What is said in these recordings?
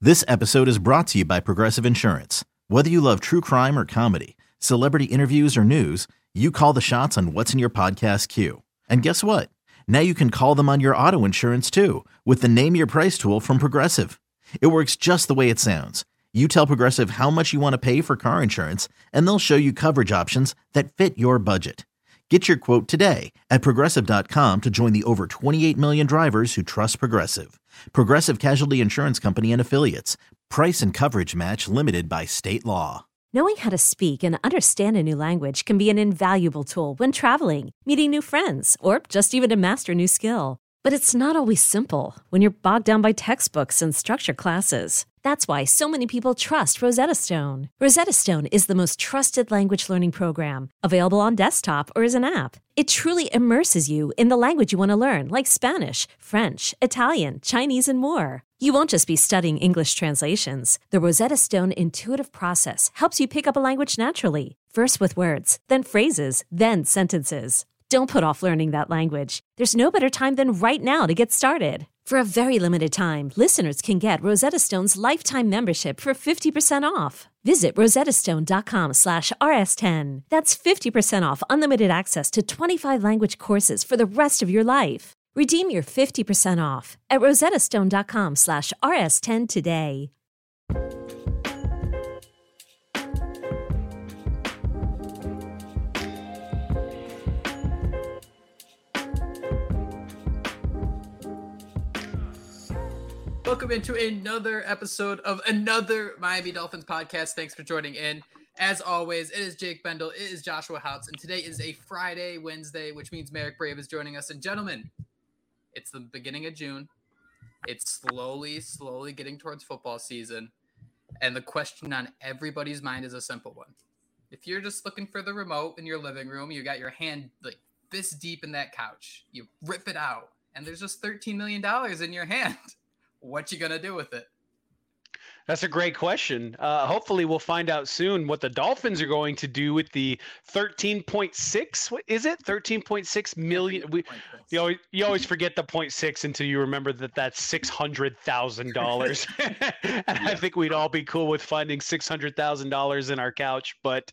This episode is brought to you by Progressive Insurance. Whether you love true crime or comedy, celebrity interviews or news, you call the shots on what's in your podcast queue. And guess what? Now you can call them on your auto insurance too with the Name Your Price tool from Progressive. It works just the way it sounds. You tell Progressive how much you want to pay for car insurance, and they'll show you coverage options that fit your budget. Get your quote today at Progressive.com to join the over 28 million drivers who trust Progressive. Progressive Casualty Insurance Company and Affiliates. Price and coverage match limited by state law. Knowing how to speak and understand a new language can be an invaluable tool when traveling, meeting new friends, or just even to master a new skill. But it's not always simple when you're bogged down by textbooks and structure classes. That's why so many people trust Rosetta Stone. Rosetta Stone is the most trusted language learning program, available on desktop or as an app. It truly immerses you in the language you want to learn, like Spanish, French, Italian, Chinese, and more. You won't just be studying English translations. The Rosetta Stone intuitive process helps you pick up a language naturally, first with words, then phrases, then sentences. Don't put off learning that language. There's no better time than right now to get started. For a very limited time, listeners can get Rosetta Stone's lifetime membership for 50% off. Visit rosettastone.com/rs10. That's 50% off unlimited access to 25 language courses for the rest of your life. Redeem your 50% off at rosettastone.com/rs10 today. Welcome into another episode of another Miami Dolphins podcast. Thanks for joining in. As always, it is Jake Bendel, it is Joshua Houts, and today is a Friday, Wednesday, which means Merrick Brave is joining us. And gentlemen, it's the beginning of June. It's slowly getting towards football season. And the question on everybody's mind is a simple one. If you're just looking for the remote in your living room, you got your hand like this deep in that couch, you rip it out, and there's just $13 million in your hand. What you gonna do with it? That's a great question. Hopefully we'll find out soon what the Dolphins are going to do with the 13.6. What is it? 13.6 million. You always forget the 0.6 until you remember that that's $600,000. And I think we'd all be cool with finding $600,000 in our couch. But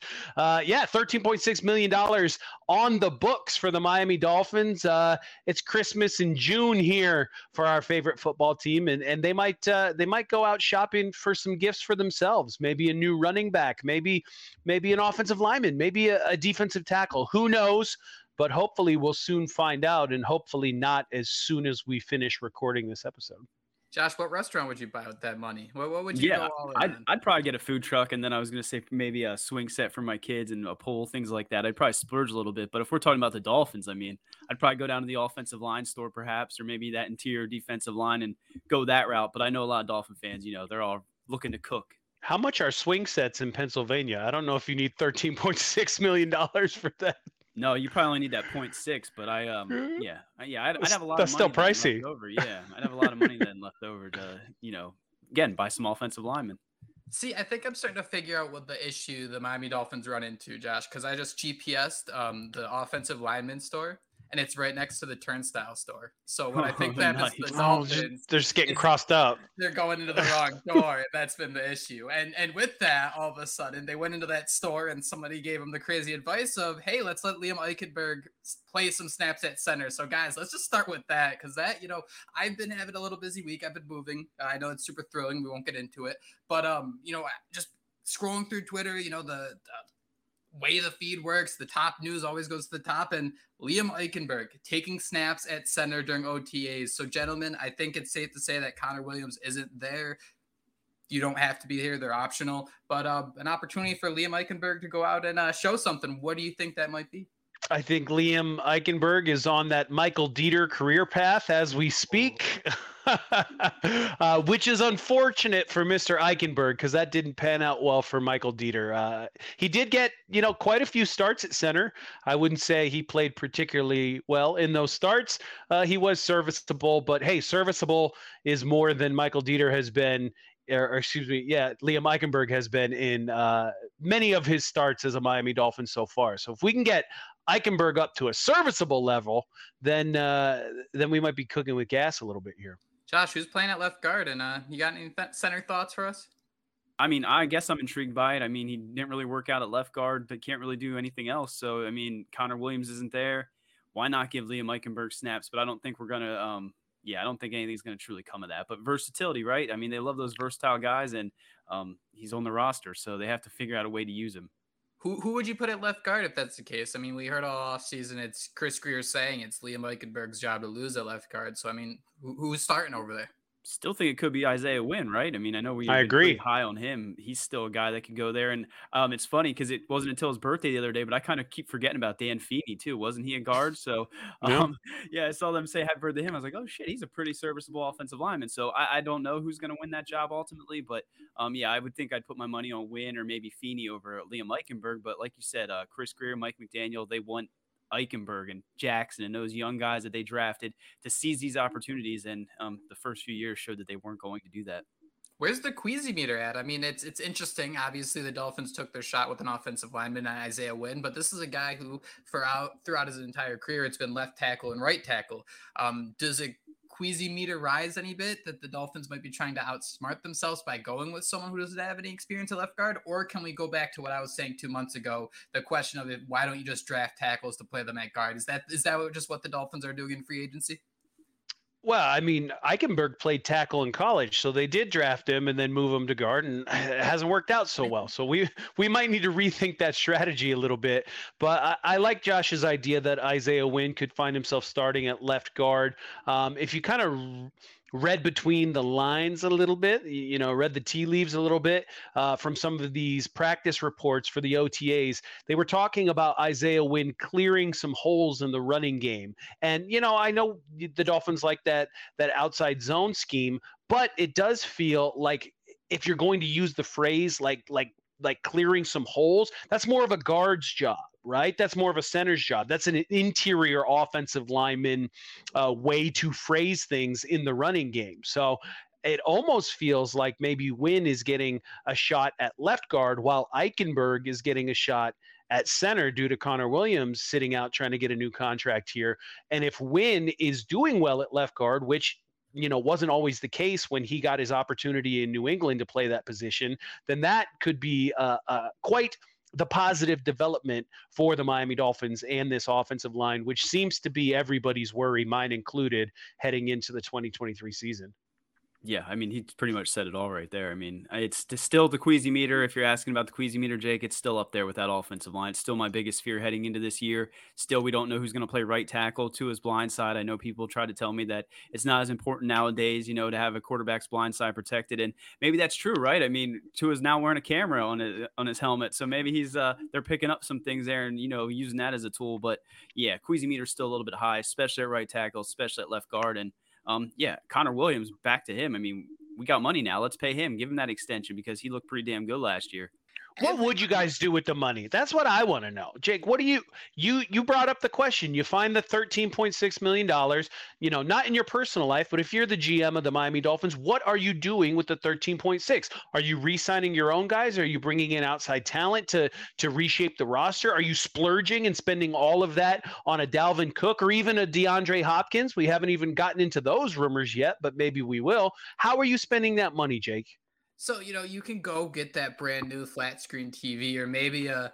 $13.6 million on the books for the Miami Dolphins. It's Christmas in June here for our favorite football team, and they might go out shopping for some gifts for themselves. Maybe a new running back, maybe an offensive lineman, maybe a defensive tackle. Who knows? But hopefully we'll soon find out, and hopefully not as soon as we finish recording this episode. Josh, what restaurant would you buy with that money? What would you go all in? I'd probably get a food truck, and then I was going to say maybe a swing set for my kids and a pool, things like that. I'd probably splurge a little bit. But if we're talking about the Dolphins, I mean, I'd probably go down to the offensive line store perhaps, or maybe that interior defensive line and go that route. But I know a lot of Dolphin fans, they're all looking to cook. How much are swing sets in Pennsylvania? I don't know if you need $13.6 million for that. No, you probably only need that 0.6, but I'd have a lot of money. That's still pricey. Left over. Yeah, I'd have a lot of money then left over to, again, buy some offensive linemen. See, I think I'm starting to figure out what the issue the Miami Dolphins run into, Josh, because I just GPS'd the offensive lineman store, and it's right next to the turnstile store. So when I think that nice. the Dolphins, they're just getting crossed up. They're going into the wrong door, and that's been the issue. And with that, all of a sudden, they went into that store, and somebody gave them the crazy advice of, hey, let's let Liam Eichenberg play some snaps at center. So, guys, let's just start with that, because that, I've been having a little busy week. I've been moving. I know it's super thrilling. We won't get into it. But, just scrolling through Twitter, the way the feed works, the top news always goes to the top, and Liam Eichenberg taking snaps at center during OTAs. So, gentlemen, I think it's safe to say that Connor Williams isn't there. You don't have to be here. They're optional. But an opportunity for Liam Eichenberg to go out and show something. What do you think that might be? I think Liam Eichenberg is on that Michael Dieter career path as we speak, which is unfortunate for Mr. Eichenberg because that didn't pan out well for Michael Dieter. He did get, quite a few starts at center. I wouldn't say he played particularly well in those starts. He was serviceable, but hey, serviceable is more than Michael Dieter has been. Liam Eichenberg has been in many of his starts as a Miami Dolphin so far. So if we can get Eichenberg up to a serviceable level, then we might be cooking with gas a little bit here. Josh, who's playing at left guard? And you got any center thoughts for us? I mean, I guess I'm intrigued by it. I mean, he didn't really work out at left guard, but can't really do anything else. So, I mean, Connor Williams isn't there. Why not give Liam Eichenberg snaps? But I don't think we're going to, I don't think anything's going to truly come of that. But versatility, right? I mean, they love those versatile guys, and he's on the roster, so they have to figure out a way to use him. Who would you put at left guard if that's the case? I mean, we heard all offseason it's Chris Grier saying it's Liam Eichenberg's job to lose at left guard. So, I mean, who's starting over there? Still think it could be Isaiah Wynn, right? I mean, I know I agree. High on him. He's still a guy that could go there. And it's funny because it wasn't until his birthday the other day, but I kind of keep forgetting about Dan Feeney too. Wasn't he a guard? So yeah, I saw them say happy birthday to him. I was like, oh shit, he's a pretty serviceable offensive lineman. So I don't know who's going to win that job ultimately, but I would think I'd put my money on Wynn or maybe Feeney over Liam Eichenberg. But like you said, Chris Grier, Mike McDaniel, they want Eichenberg and Jackson and those young guys that they drafted to seize these opportunities. And the first few years showed that they weren't going to do that. Where's the Queasy meter at? I mean, it's interesting. Obviously, the Dolphins took their shot with an offensive lineman, Isaiah Wynn, but this is a guy who, throughout his entire career, it's been left tackle and right tackle. Does a Queasy meter rise any bit that the Dolphins might be trying to outsmart themselves by going with someone who doesn't have any experience at left guard? Or can we go back to what I was saying 2 months ago, the question of it, why don't you just draft tackles to play them at guard? Is that just what the Dolphins are doing in free agency? Well, I mean, Eichenberg played tackle in college, so they did draft him and then move him to guard, and it hasn't worked out so well. So we might need to rethink that strategy a little bit. But I like Josh's idea that Isaiah Wynn could find himself starting at left guard. If you kind of read between the lines a little bit, read the tea leaves a little bit from some of these practice reports for the OTAs. They were talking about Isaiah Wynn clearing some holes in the running game. And, I know the Dolphins like that outside zone scheme, but it does feel like if you're going to use the phrase like clearing some holes, that's more of a guard's job, right? That's more of a center's job. That's an interior offensive lineman way to phrase things in the running game. So it almost feels like maybe Wynn is getting a shot at left guard while Eichenberg is getting a shot at center due to Connor Williams sitting out trying to get a new contract here. And if Wynn is doing well at left guard, which wasn't always the case when he got his opportunity in New England to play that position, then that could be quite the positive development for the Miami Dolphins and this offensive line, which seems to be everybody's worry, mine included, heading into the 2023 season. Yeah, I mean, he pretty much said it all right there. I mean, it's still the Queasy meter. If you're asking about the Queasy meter, Jake, it's still up there with that offensive line. It's still my biggest fear heading into this year. Still, we don't know who's going to play right tackle to his blind side. I know people try to tell me that it's not as important nowadays, to have a quarterback's blind side protected. And maybe that's true, right? I mean, Tua's now wearing a camera on his helmet. So maybe he's they're picking up some things there and, using that as a tool. But yeah, Queasy meter's still a little bit high, especially at right tackle, especially at left guard. And Connor Williams, back to him. I mean, we got money now. Let's pay him. Give him that extension because he looked pretty damn good last year. What would you guys do with the money? That's what I want to know. Jake, what do you brought up the question. You find the $13.6 million, not in your personal life, but if you're the GM of the Miami Dolphins, what are you doing with the 13.6? Are you re-signing your own guys? Are you bringing in outside talent to reshape the roster? Are you splurging and spending all of that on a Dalvin Cook or even a DeAndre Hopkins? We haven't even gotten into those rumors yet, but maybe we will. How are you spending that money, Jake? So, you can go get that brand new flat screen TV or maybe a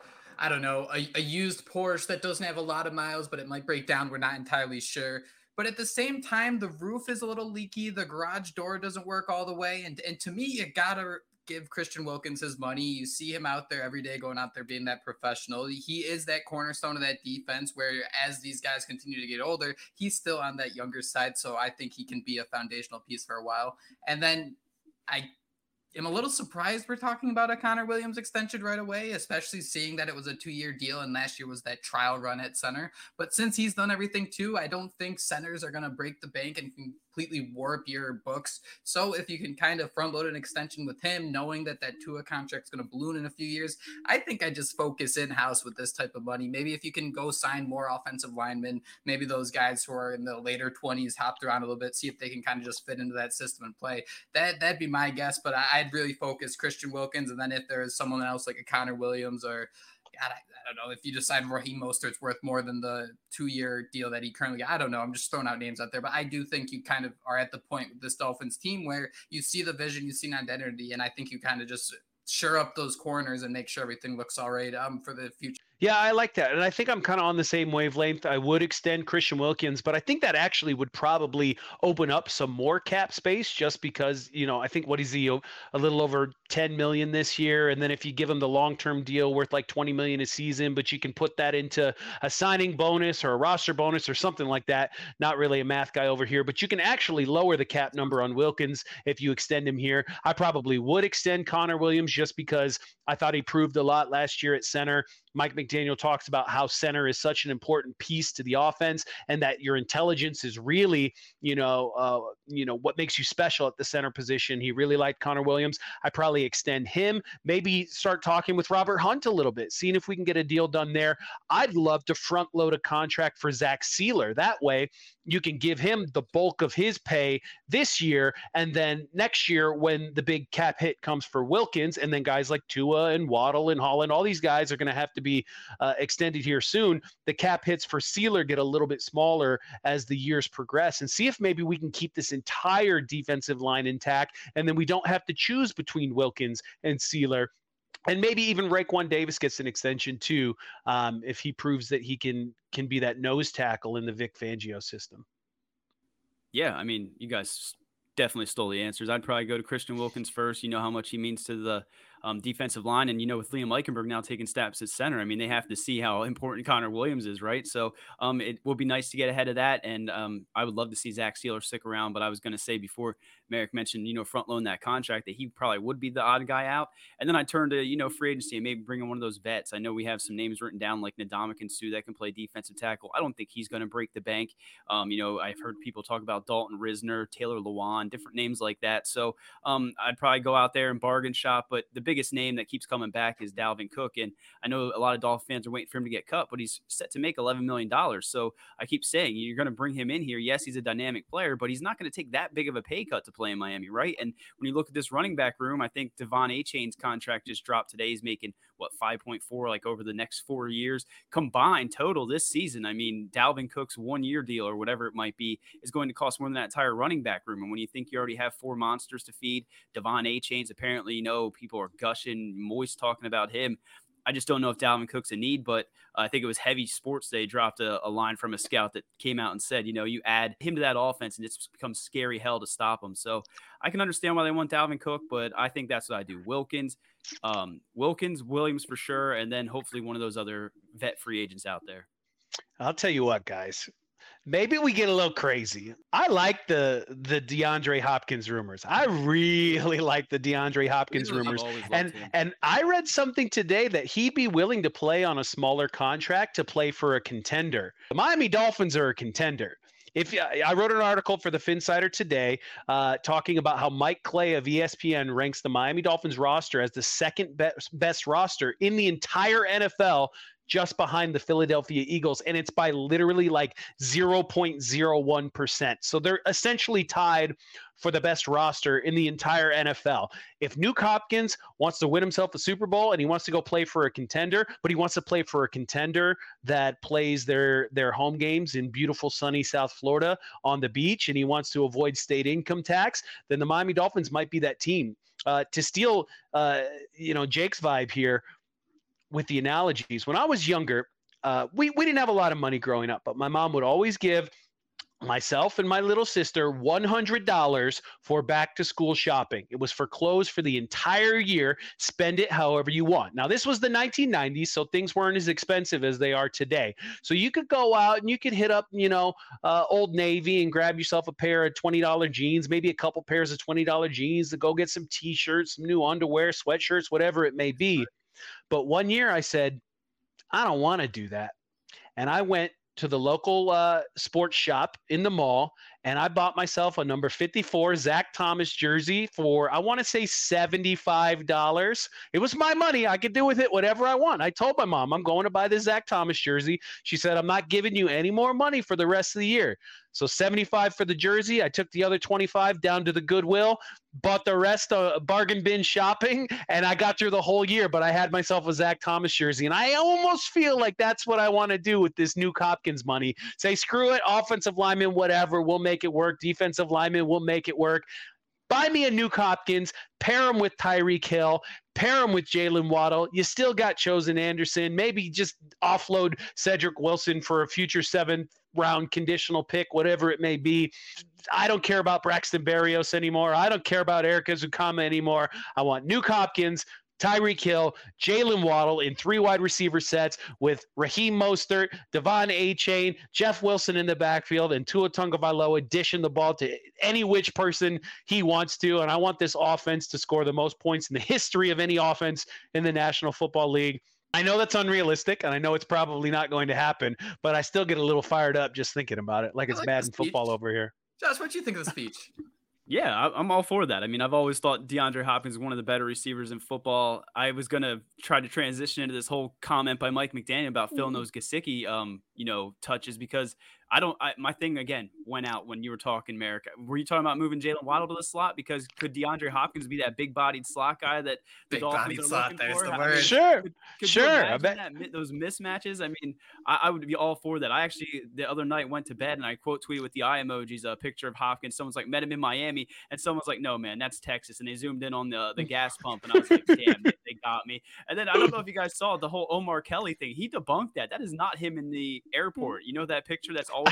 used Porsche that doesn't have a lot of miles, but it might break down. We're not entirely sure. But at the same time, the roof is a little leaky. The garage door doesn't work all the way. And to me, you got to give Christian Wilkins his money. You see him out there every day going out there being that professional. He is that cornerstone of that defense where as these guys continue to get older, he's still on that younger side. So I think he can be a foundational piece for a while. And then I'm a little surprised we're talking about a Connor Williams extension right away, especially seeing that it was a 2-year deal and last year was that trial run at center. But since he's done everything too, I don't think centers are going to break the bank and completely warp your books. So if you can kind of front load an extension with him, knowing that Tua contract is going to balloon in a few years, I think I just focus in-house with this type of money. Maybe if you can go sign more offensive linemen, maybe those guys who are in the later 20s hopped around a little bit, see if they can kind of just fit into that system and play. That'd be my guess, but I'd really focus Christian Wilkins, and then if there is someone else like a Connor Williams or God, I don't know if you decide Raheem Mostert's worth more than the 2-year deal that he currently got. I don't know. I'm just throwing out names out there, but I do think you kind of are at the point with this Dolphins team where you see the vision, you see an identity, and I think you kind of just shore up those corners and make sure everything looks all right for the future. Yeah, I like that. And I think I'm kind of on the same wavelength. I would extend Christian Wilkins, but I think that actually would probably open up some more cap space just because, I think what is he, a little over 10 million this year. And then if you give him the long-term deal worth like 20 million a season, but you can put that into a signing bonus or a roster bonus or something like that. Not really a math guy over here, but you can actually lower the cap number on Wilkins if you extend him here. I probably would extend Connor Williams just because I thought he proved a lot last year at center. Mike McDaniel talks about how center is such an important piece to the offense and that your intelligence is really, what makes you special at the center position. He really liked Connor Williams. I probably extend him, maybe start talking with Robert Hunt a little bit, seeing if we can get a deal done there. I'd love to front load a contract for Zach Sealer. That way you can give him the bulk of his pay this year. And then next year when the big cap hit comes for Wilkins, and then guys like Tua and Waddle and Holland, all these guys are going to have to be extended here soon. The cap hits for Sealer get a little bit smaller as the years progress, and see if maybe we can keep this entire defensive line intact. And then we don't have to choose between Wilkins and Sealer. And maybe even Raekwon Davis gets an extension too, if he proves that he can be that nose tackle in the Vic Fangio system. Yeah, I mean, you guys definitely stole the answers. I'd probably go to Christian Wilkins first. You know how much he means to the defensive line. And, with Liam Eichenberg now taking steps at center, I mean, they have to see how important Connor Williams is, right? So it will be nice to get ahead of that. And I would love to see Zach Sealer stick around. But I was going to say before Merrick mentioned, front loan that contract, that he probably would be the odd guy out. And then I turn to, free agency and maybe bring in one of those vets. I know we have some names written down like Ndamukong Suh that can play defensive tackle. I don't think he's going to break the bank. I've heard people talk about Dalton Risner, Taylor Lewan, different names like that. So I'd probably go out there and bargain shop. But the biggest name that keeps coming back is Dalvin Cook. And I know a lot of Dolphin fans are waiting for him to get cut, but he's set to make $11 million. So I keep saying you're going to bring him in here. Yes, he's a dynamic player, but he's not going to take that big of a pay cut to play in Miami, right? And when you look at this running back room, I think Devon Achane's contract just dropped today. He's making 5.4 like over the next 4 years combined total this season. I mean, Dalvin Cook's 1-year deal or whatever it might be is going to cost more than that entire running back room. And when you think you already have 4 monsters to feed, Devon Achane's apparently, people are gushing, moist talking about him. I just don't know if Dalvin Cook's a need, but I think it was Heavy Sports Day dropped a line from a scout that came out and said, you add him to that offense and it's becomes scary hell to stop him. So I can understand why they want Dalvin Cook, but I think that's what I do. Wilkins, Williams for sure, and then hopefully one of those other vet free agents out there. I'll tell you what, guys. Maybe we get a little crazy. I like the DeAndre Hopkins rumors. I really like the DeAndre Hopkins rumors. And I read something today that he'd be willing to play on a smaller contract to play for a contender. The Miami Dolphins are a contender. I wrote an article for the Phinsider today talking about how Mike Clay of ESPN ranks the Miami Dolphins roster as the second best roster in the entire NFL, just behind the Philadelphia Eagles, and it's by literally like 0.01%. So they're essentially tied for the best roster in the entire NFL. If Nuke Hopkins wants to win himself a Super Bowl and he wants to go play for a contender, but he wants to play for a contender that plays their home games in beautiful sunny South Florida on the beach, and he wants to avoid state income tax, then the Miami Dolphins might be that team. To steal Jake's vibe here, with the analogies, when I was younger, we didn't have a lot of money growing up, but my mom would always give myself and my little sister $100 for back to school shopping. It was for clothes for the entire year. Spend it however you want. Now, this was the 1990s, so things weren't as expensive as they are today. So you could go out and you could hit up, Old Navy and grab yourself a pair of $20 jeans, maybe a couple pairs of $20 jeans to go get some t-shirts, some new underwear, sweatshirts, whatever it may be. But one year I said, I don't want to do that. And I went to the local sports shop in the mall and I bought myself a number 54 Zach Thomas jersey for, I want to say $75. It was my money. I could do with it whatever I want. I told my mom, I'm going to buy this Zach Thomas jersey. She said, I'm not giving you any more money for the rest of the year. So 75 for the jersey. I took the other 25 down to the Goodwill, bought the rest bargain bin shopping, and I got through the whole year. But I had myself a Zach Thomas jersey, and I almost feel like that's what I want to do with this Nuke Hopkins money. Say, screw it, offensive lineman, whatever, we'll make it work. Defensive lineman, we'll make it work. Buy me a Nuke Hopkins, pair him with Tyreek Hill, pair him with Jalen Waddle. You still got Chosen Anderson. Maybe just offload Cedric Wilson for a future 7th-round conditional pick, whatever it may be. I don't care about Braxton Berrios anymore. I don't care about Eric Ezukanma anymore. I want Nuke Hopkins, Tyreek Hill, Jalen Waddle in 3 wide receiver sets with Raheem Mostert, Devon Achane, Jeff Wilson in the backfield, and Tua Tagovailoa dishing the ball to any which person he wants to. And I want this offense to score the most points in the history of any offense in the National Football League. I know that's unrealistic, and I know it's probably not going to happen, but I still get a little fired up just thinking about it, like it's Madden football over here. Josh, what do you think of the speech? Yeah, I'm all for that. I mean, I've always thought DeAndre Hopkins is one of the better receivers in football. I was going to try to transition into this whole comment by Mike McDaniel about Phil Knows Gesicki, touches, because my thing again went out when you were talking, Merrick. Were you talking about moving Jalen Waddle to the slot? Because could DeAndre Hopkins be that big-bodied slot guy that the Dolphins are looking for? The word. Sure. Sure. I bet those mismatches. I mean, I would be all for that. I actually the other night went to bed and I quote tweeted with the eye emojis a picture of Hopkins. Someone's like, met him in Miami, and someone's like, no man, that's Texas. And they zoomed in on the gas pump, and I was like, damn, they got me. And then I don't know if you guys saw the whole Omar Kelly thing. He debunked that. That is not him in the airport. You know that picture that's always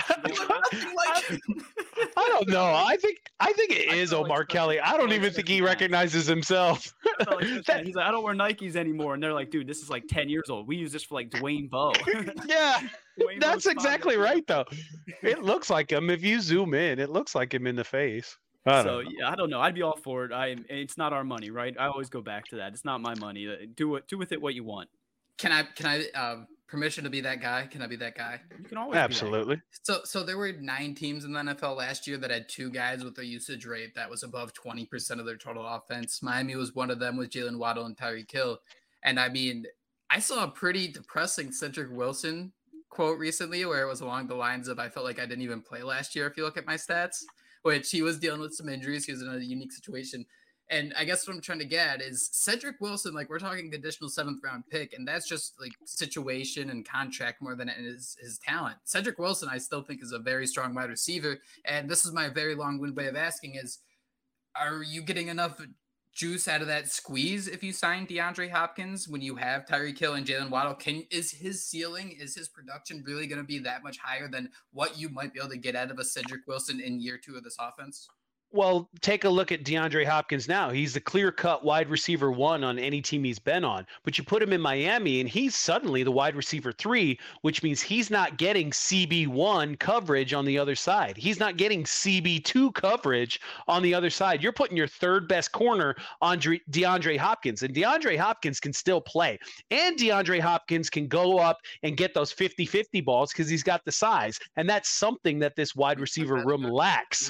I don't know. I think it is Omar Kelly. I don't even think he recognizes himself. He's like, I don't wear Nikes anymore. And they're like, dude, this is like 10 years old. We use this for like Dwayne Bowe. Yeah, that's exactly right, though. It looks like him. If you zoom in, it looks like him in the face. I don't know. I'd be all for it. It's not our money, right? I always go back to that. It's not my money. Do with it what you want. Can I permission to be that guy? Can I be that guy? You can always absolutely. So there were 9 teams in the NFL last year that had 2 guys with a usage rate that was above 20% of their total offense. Miami was one of them with Jalen Waddle and Tyreek Hill. And I mean, I saw a pretty depressing Cedric Wilson quote recently where it was along the lines of, I felt like I didn't even play last year if you look at my stats, which he was dealing with some injuries. He was in a unique situation. And I guess what I'm trying to get is Cedric Wilson, like we're talking additional 7th round pick, and that's just like situation and contract more than it is his talent. Cedric Wilson, I still think is a very strong wide receiver. And this is my very long-winded way of asking is, are you getting enough juice out of that squeeze if you sign DeAndre Hopkins when you have Tyreek Hill and Jalen Waddle? Is his ceiling, is his production really going to be that much higher than what you might be able to get out of a Cedric Wilson in year 2 of this offense? Well, take a look at DeAndre Hopkins now. He's the clear-cut wide receiver 1 on any team he's been on. But you put him in Miami, and he's suddenly the wide receiver 3, which means he's not getting CB1 coverage on the other side. He's not getting CB2 coverage on the other side. You're putting your 3rd best corner on DeAndre Hopkins, and DeAndre Hopkins can still play. And DeAndre Hopkins can go up and get those 50-50 balls because he's got the size. And that's something that this wide receiver room lacks.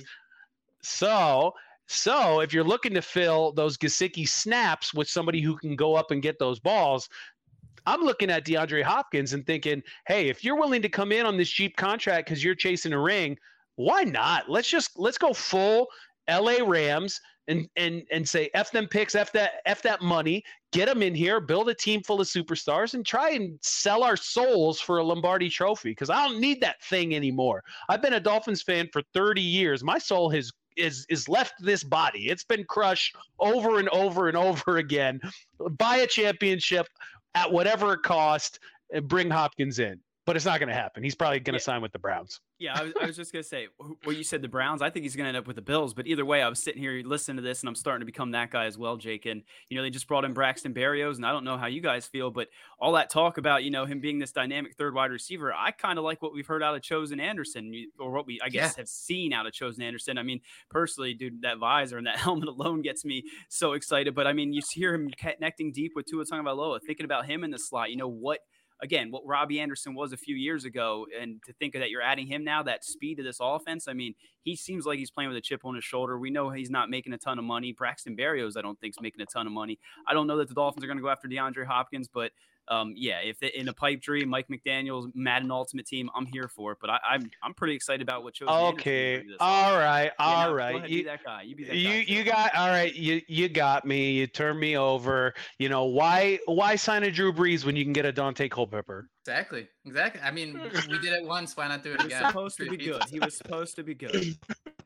So if you're looking to fill those Gesicki snaps with somebody who can go up and get those balls, I'm looking at DeAndre Hopkins and thinking, hey, if you're willing to come in on this cheap contract because you're chasing a ring, why not? Let's go full LA Rams and say F them picks, F that money, get them in here, build a team full of superstars, and try and sell our souls for a Lombardi trophy because I don't need that thing anymore. I've been a Dolphins fan for 30 years. My soul is left this body. It's been crushed over and over and over again. Buy a championship at whatever it costs and bring Hopkins in. But it's not going to happen. He's probably going to sign with the Browns. Yeah, I was just going to say, well, you said the Browns. I think he's going to end up with the Bills. But either way, I was sitting here listening to this, and I'm starting to become that guy as well, Jake. And, they just brought in Braxton Berrios, and I don't know how you guys feel, but all that talk about, him being this dynamic 3rd wide receiver, I kind of like what we've heard out of Chosen Anderson, or what we, I guess, have seen out of Chosen Anderson. I mean, personally, dude, that visor and that helmet alone gets me so excited. But, I mean, you hear him connecting deep with Tua Tagovailoa, thinking about him in the slot. again, what Robbie Anderson was a few years ago, and to think that you're adding him now, that speed to this offense, I mean, he seems like he's playing with a chip on his shoulder. We know he's not making a ton of money. Braxton Berrios, I don't think, is making a ton of money. I don't know that the Dolphins are going to go after DeAndre Hopkins, but if in a pipe dream, Mike McDaniel's Madden Ultimate Team, I'm here for it. But I'm pretty excited about what Chosen. Okay, all right. Go ahead, be that guy. You be that guy. You got all right. You got me. You turned me over. You know why sign a Drew Brees when you can get a Dante Culpepper? Exactly. I mean, we did it once. Why not do it again? He was supposed to be good. He was supposed to be good.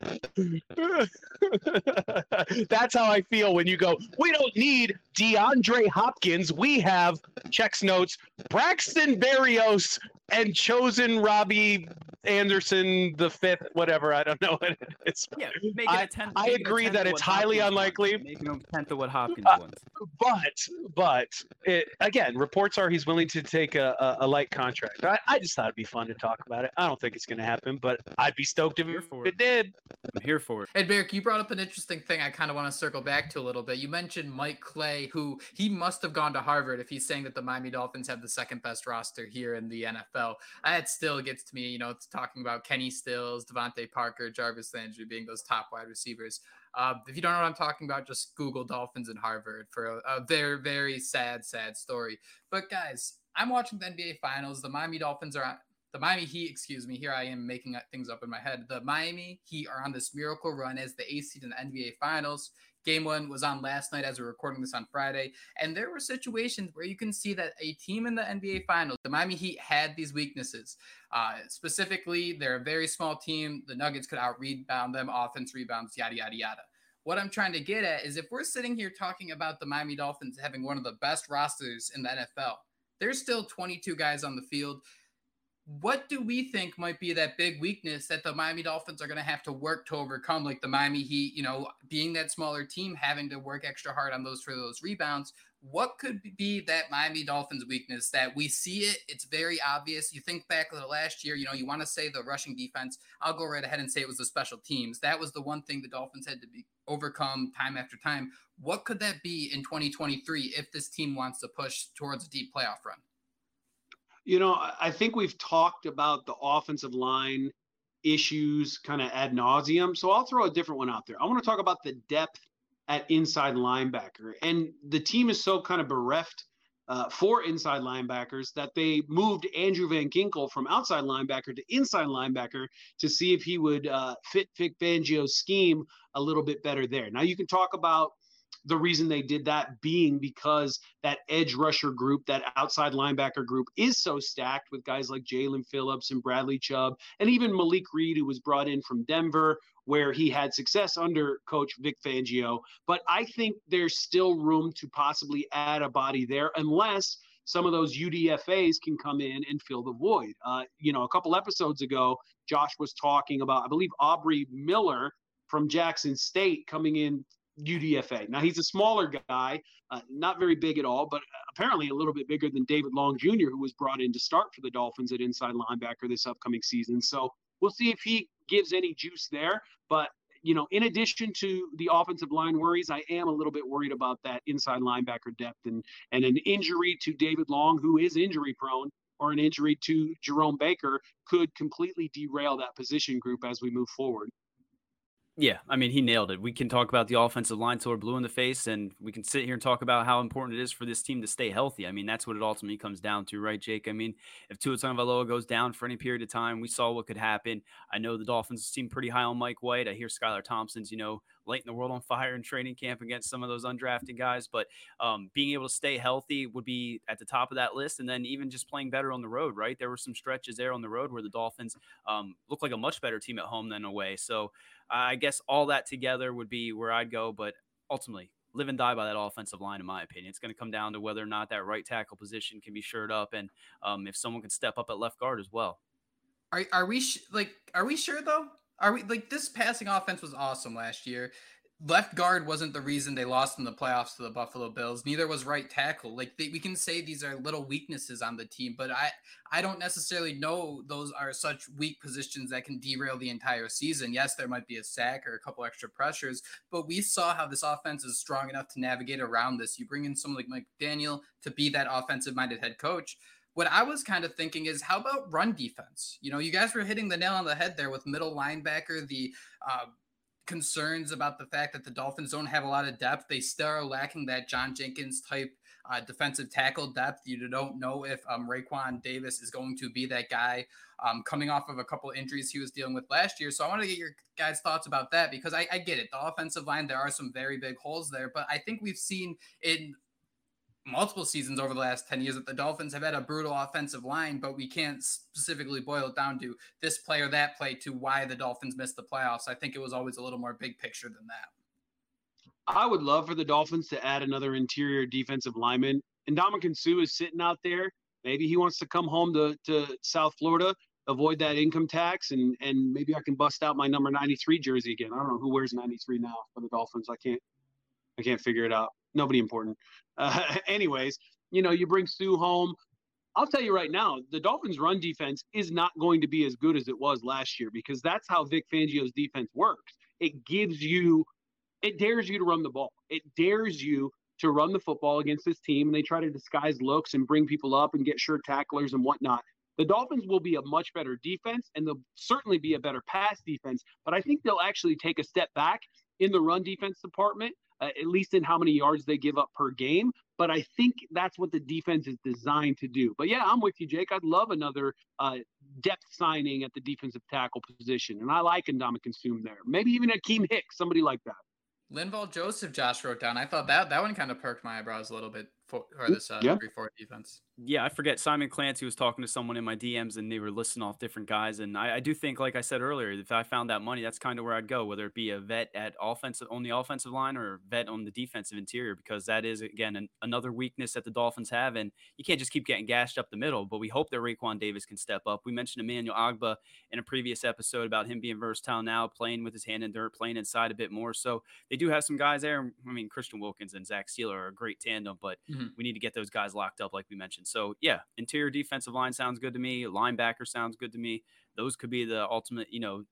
That's how I feel when you go, we don't need DeAndre Hopkins. We have checks notes, Braxton Berrios, and chosen Robbie Anderson the fifth, whatever. I don't know what it is. Yeah, I agree that it's highly unlikely. Making him 10th of what Hopkins wants. But again, reports are he's willing to take a light contract. I just thought it'd be fun to talk about it. I don't think it's going to happen, but I'd be stoked if it did. I'm here for it. And Barrick, you brought up an interesting thing I kind of want to circle back to a little bit. You mentioned Mike Clay, who he must have gone to Harvard if he's saying that the Miami Dolphins have the second best roster here in the NFL. That still gets to me, it's talking about Kenny Stills, Devontae Parker, Jarvis Landry being those top wide receivers. If you don't know what I'm talking about, just Google Dolphins and Harvard for a very, very sad story. But guys, I'm watching the NBA Finals. The Miami Dolphins are on. The Miami Heat, here I am making things up in my head. The Miami Heat are on this miracle run as the 8th seed in the NBA Finals. Game 1 was on last night as we're recording this on Friday. And there were situations where you can see that a team in the NBA Finals, the Miami Heat, had these weaknesses. Specifically, they're a very small team. The Nuggets could out-rebound them, offense rebounds, yada, yada, yada. What I'm trying to get at is if we're sitting here talking about the Miami Dolphins having one of the best rosters in the NFL, there's still 22 guys on the field. What do we think might be that big weakness that the Miami Dolphins are going to have to work to overcome? Like the Miami Heat, being that smaller team, having to work extra hard on those rebounds. What could be that Miami Dolphins weakness that we see it? It's very obvious. You think back to the last year, you want to say the rushing defense. I'll go right ahead and say it was the special teams. That was the one thing the Dolphins had to be overcome time after time. What could that be in 2023 if this team wants to push towards a deep playoff run? I think we've talked about the offensive line issues kind of ad nauseum. So I'll throw a different one out there. I want to talk about the depth at inside linebacker. And the team is so kind of bereft for inside linebackers that they moved Andrew Van Ginkel from outside linebacker to inside linebacker to see if he would fit Vic Fangio's scheme a little bit better there. Now you can talk about the reason they did that being because that edge rusher group, that outside linebacker group is so stacked with guys like Jalen Phillips and Bradley Chubb, and even Malik Reed, who was brought in from Denver, where he had success under Coach Vic Fangio. But I think there's still room to possibly add a body there unless some of those UDFAs can come in and fill the void. A couple episodes ago, Josh was talking about, I believe, Aubrey Miller from Jackson State coming in UDFA. Now, he's a smaller guy, not very big at all, but apparently a little bit bigger than David Long Jr., who was brought in to start for the Dolphins at inside linebacker this upcoming season. So we'll see if he gives any juice there. But, in addition to the offensive line worries, I am a little bit worried about that inside linebacker depth and an injury to David Long, who is injury prone, or an injury to Jerome Baker could completely derail that position group as we move forward. Yeah, I mean, he nailed it. We can talk about the offensive line till we're blue in the face, and we can sit here and talk about how important it is for this team to stay healthy. I mean, that's what it ultimately comes down to, right, Jake? I mean, if Tua Tagovailoa goes down for any period of time, we saw what could happen. I know the Dolphins seem pretty high on Mike White. I hear Skylar Thompson's, lighting the world on fire in training camp against some of those undrafted guys. But being able to stay healthy would be at the top of that list. And then even just playing better on the road, right? There were some stretches there on the road where the Dolphins look like a much better team at home than away. So I guess all that together would be where I'd go. But ultimately, live and die by that offensive line, in my opinion. It's going to come down to whether or not that right tackle position can be shored up, and if someone can step up at left guard as well. Are we sure though? Are we this passing offense was awesome last year? Left guard wasn't the reason they lost in the playoffs to the Buffalo Bills. Neither was right tackle. We can say these are little weaknesses on the team, but I don't necessarily know those are such weak positions that can derail the entire season. Yes, there might be a sack or a couple extra pressures, but we saw how this offense is strong enough to navigate around this. You bring in someone like Mike McDaniel to be that offensive-minded head coach. what I was kind of thinking is, how about run defense? You know, you guys were hitting the nail on the head there with middle linebacker, the concerns about the fact that the Dolphins don't have a lot of depth. They still are lacking that John Jenkins type defensive tackle depth. You don't know if Raekwon Davis is going to be that guy coming off of a couple injuries he was dealing with last year. So I want to get your guys' thoughts about that, because I get it. The offensive line, there are some very big holes there, but I think we've seen in multiple seasons over the last 10 years that the Dolphins have had a brutal offensive line, but we can't specifically boil it down to this play or that play to why the Dolphins missed the playoffs. I think it was always a little more big picture than that. I would love for the Dolphins to add another interior defensive lineman. And Ndamukong Suh is sitting out there. Maybe he wants to come home to South Florida, avoid that income tax, and maybe I can bust out my number 93 jersey again. I don't know who wears 93 now for the Dolphins. I can't figure it out. Nobody important. Anyways, you bring Suh home. I'll tell you right now, the Dolphins' run defense is not going to be as good as it was last year, because that's how Vic Fangio's defense works. It dares you to run the ball. It dares you to run the football against this team, and they try to disguise looks and bring people up and get sure tacklers and whatnot. The Dolphins will be a much better defense, and they'll certainly be a better pass defense, but I think they'll actually take a step back in the run defense department, at least in how many yards they give up per game. But I think that's what the defense is designed to do. But yeah, I'm with you, Jake. I'd love another depth signing at the defensive tackle position. And I like Ndamukong Suh there. Maybe even Akeem Hicks, somebody like that. Linval Joseph, Josh wrote down. I thought that one kind of perked my eyebrows a little bit for this 3-4 defense. Yeah, I forget. Simon Clancy was talking to someone in my DMs, and they were listing off different guys. And I do think, like I said earlier, if I found that money, that's kind of where I'd go, whether it be a vet on the offensive line or a vet on the defensive interior, because that is, again, another weakness that the Dolphins have. And you can't just keep getting gashed up the middle, but we hope that Raekwon Davis can step up. We mentioned Emmanuel Ogbah in a previous episode about him being versatile now, playing with his hand in dirt, playing inside a bit more. So they do have some guys there. I mean, Christian Wilkins and Zach Sealer are a great tandem, but we need to get those guys locked up like we mentioned. So yeah, interior defensive line sounds good to me. Linebacker sounds good to me. Those could be the ultimate,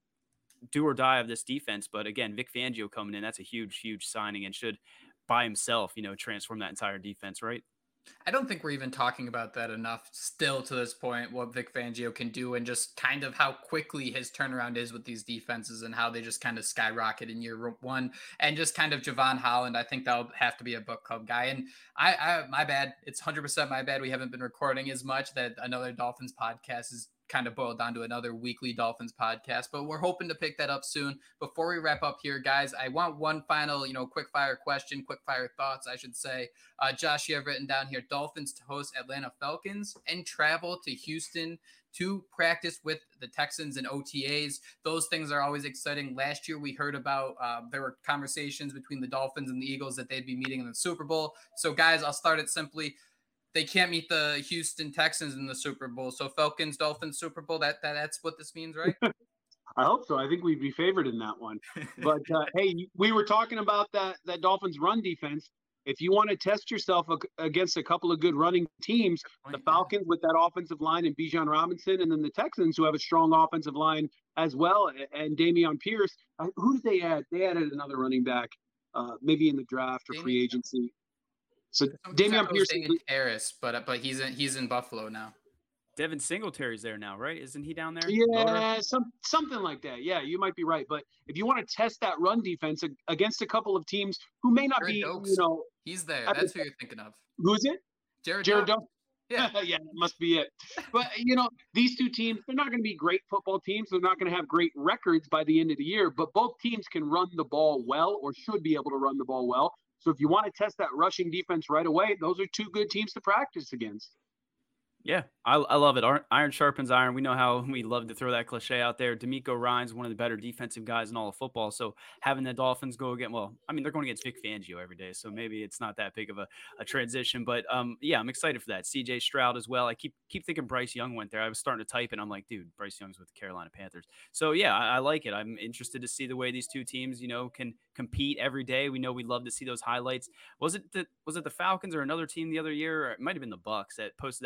do or die of this defense. But again, Vic Fangio coming in, that's a huge, huge signing, and should by himself, transform that entire defense, right? I don't think we're even talking about that enough still to this point, what Vic Fangio can do, and just kind of how quickly his turnaround is with these defenses and how they just kind of skyrocket in year one. And just kind of Javon Holland, I think that'll have to be a book club guy. And I my bad. It's 100% my bad. We haven't been recording as much. That another Dolphins podcast is kind of boiled down to another weekly Dolphins podcast, but we're hoping to pick that up soon. Before we wrap up here, guys, I want one final, quick fire question, quick fire thoughts, I should say. Josh, you have written down here, Dolphins to host Atlanta Falcons and travel to Houston to practice with the Texans and OTAs. Those things are always exciting. Last year, we heard about there were conversations between the Dolphins and the Eagles that they'd be meeting in the Super Bowl. So, guys, I'll start it simply. They can't meet the Houston Texans in the Super Bowl. So Falcons, Dolphins, Super Bowl, that's what this means, right? I hope so. I think we'd be favored in that one. But, hey, we were talking about that Dolphins run defense. If you want to test yourself against a couple of good running teams, the Falcons with that offensive line and Bijan Robinson, and then the Texans who have a strong offensive line as well, and Dameon Pierce. Who did they add? They added another running back, maybe in the draft or free agency. So Dameon Pierce, Harris, but he's in Buffalo now. Devin Singletary's there now, right? Isn't he down there? Yeah, something like that. Yeah, you might be right. But if you want to test that run defense against a couple of teams who may not be, he's there. That's who you're thinking of. Who's it? Jared Doak. Yeah, yeah, that must be it. But these two teams, they're not going to be great football teams. They're not going to have great records by the end of the year. But both teams can run the ball well, or should be able to run the ball well. So if you want to test that rushing defense right away, those are two good teams to practice against. Yeah, I love it. Iron sharpens iron. We know how we love to throw that cliche out there. D'Amico Ryan's one of the better defensive guys in all of football. So having the Dolphins go again, they're going against Vic Fangio every day, so maybe it's not that big of a transition. But yeah, I'm excited for that. C.J. Stroud as well. I keep thinking Bryce Young went there. I was starting to type, and I'm like, dude, Bryce Young's with the Carolina Panthers. So yeah, I like it. I'm interested to see the way these two teams, can compete every day. We know we love to see those highlights. Was it the Falcons or another team the other year? Or it might have been the Bucs that posted that video of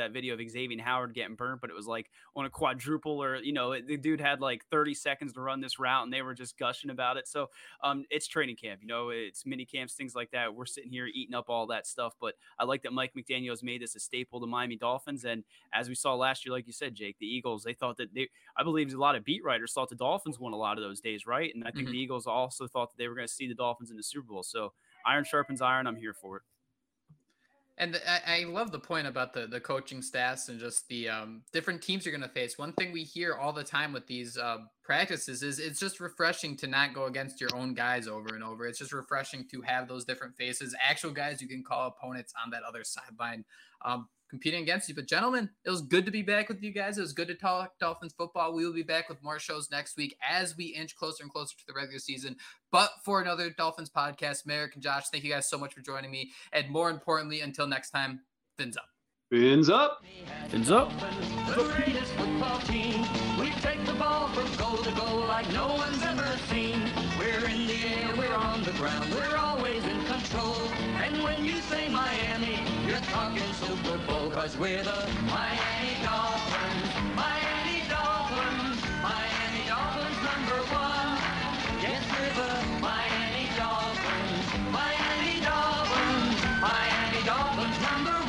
Xavier Howard getting burnt, but it was like on a quadruple, or the dude had like 30 seconds to run this route and they were just gushing about it. So it's training camp, it's mini camps, things like that. We're sitting here eating up all that stuff, but I like that Mike McDaniel has made this a staple to Miami Dolphins. And as we saw last year, like you said, Jake, the Eagles, they thought that I believe a lot of beat writers thought the Dolphins won a lot of those days, right? And I think the Eagles also thought that they were going to see the Dolphins in the Super Bowl. So iron sharpens iron. I'm here for it. And I love the point about the coaching staffs and just the different teams you're going to face. One thing we hear all the time with these practices is it's just refreshing to not go against your own guys over and over. It's just refreshing to have those different faces, actual guys you can call opponents on that other sideline competing against you. But gentlemen, it was good to be back with you guys. It was good to talk Dolphins football. We will be back with more shows next week as we inch closer and closer to the regular season. But for another Dolphins podcast, Merrick and Josh, thank you guys so much for joining me. And more importantly, until next time, fins up. Fins up. Fins up. The greatest football team. We take the ball from goal to goal like no one's ever seen. We're in the air, we're on the ground, we're always in control. And when you say Miami, you're talking Super Bowl, 'cause we're the Miami Dolphins. Miami Dolphins. Miami Dolphins #1. Yes, we're the Miami Dolphins. Miami Dolphins. Miami Dolphins #1.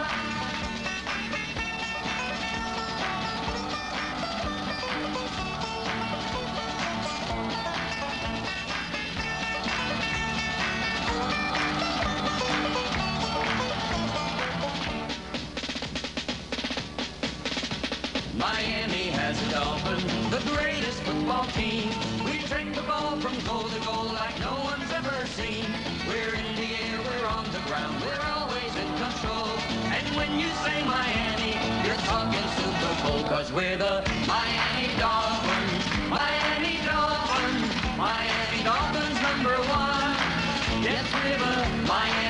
Miami has a Dolphin, the greatest football team. We take the ball from goal to goal like no one's ever seen. We're in the air, we're on the ground, we're always in control. And when you say Miami, you're talking Super Bowl, 'cause we're the Miami Dolphins. Miami Dolphins. Miami Dolphins #1. Yes, we're the Miami